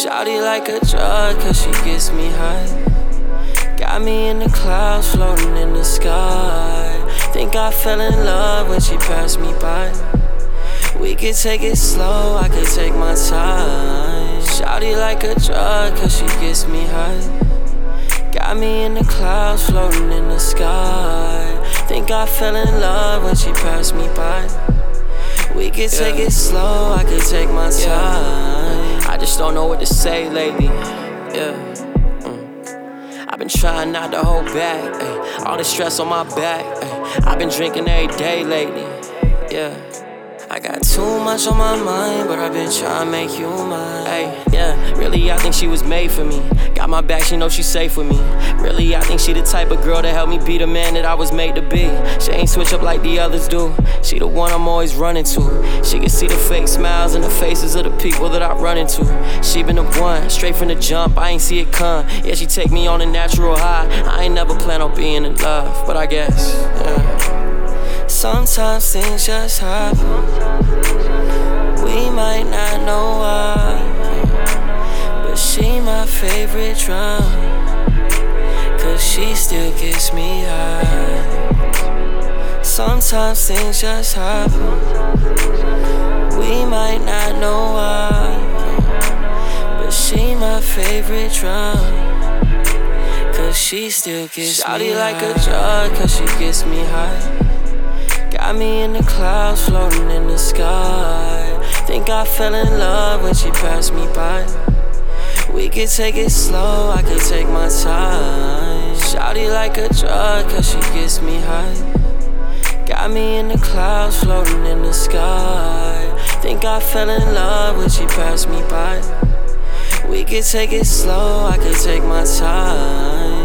Shawty like a drug, cause she gets me high. Got me in the clouds, floating in the sky. Think I fell in love when she passed me by. We could take it slow, I could take my time. Shawty like a drug, cause she gets me high. Got me in the clouds, floating in the sky. Think I fell in love when she passed me by. We could take it slow, I could take my time. I just don't know what to say lately. I've been trying not to hold back, all the stress on my back. I've been drinking every day lately. I got too much on my mind, but I've been trying to make you mine. Really, I think she was made for me. Got my back, she know she's safe with me. Really, I think she the type of girl to help me be the man that I was made to be. She ain't switch up like the others do. She the one I'm always running to. She can see the fake smiles in the faces of the people that I run into. She been the one, straight from the jump, I ain't see it come. Yeah, she take me on a natural high. I ain't never plan on being in love, but I guess, sometimes things just happen. We might not know why, but she my favorite drum, cause she still gets me high. Sometimes things just happen. We might not know why, but she my favorite drum, cause she still gets me high. Shawty like a drug, cause she gets me high. Got me in the clouds, floating in the sky. Think I fell in love when she passed me by. We could take it slow, I could take my time. Shawty like a drug, cause she gets me high. Got me in the clouds, floating in the sky. Think I fell in love when she passed me by. We could take it slow, I could take my time.